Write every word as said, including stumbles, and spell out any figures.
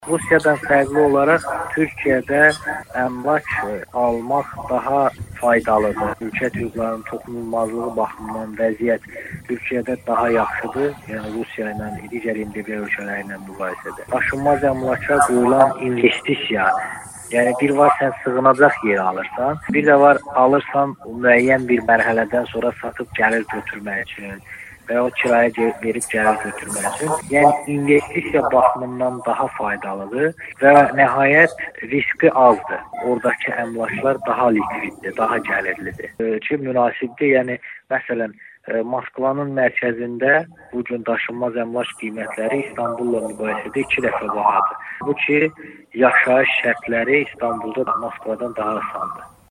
Rusiyadan fərqli olaraq Türkiyədə əmlak almaq daha faydalıdır. Ölkə hüquqlarının toxunulmazlığı baxımından vəziyyət Türkiyədə daha yaxşıdır. Yəni Rusiya ilə, digər M D B ölkələri ilə müqayisədə. Daşınmaz əmlaka qoyulan investisiya, yəni bir var sən sığınacaq yer alırsan, bir də var alırsan müəyyən bir mərhələdən sonra satıb gəlir götürmək üçün və ya kirayə verib gəlir götürmək üçün. Yəni investisiya baxımından daha faydalıdır və nəhayət riski azdır. Oradakı əmlaklar daha likviddir, daha gəlirlidir. Ki münasibdir. Yəni məsələn Moskvanın mərkəzində bu gün daşınmaz əmlak qiymətləri İstanbulla müqayisədə iki dəfə bahadır. Bu ki yaşayış şərtləri İstanbulda Moskvadan daha asandır.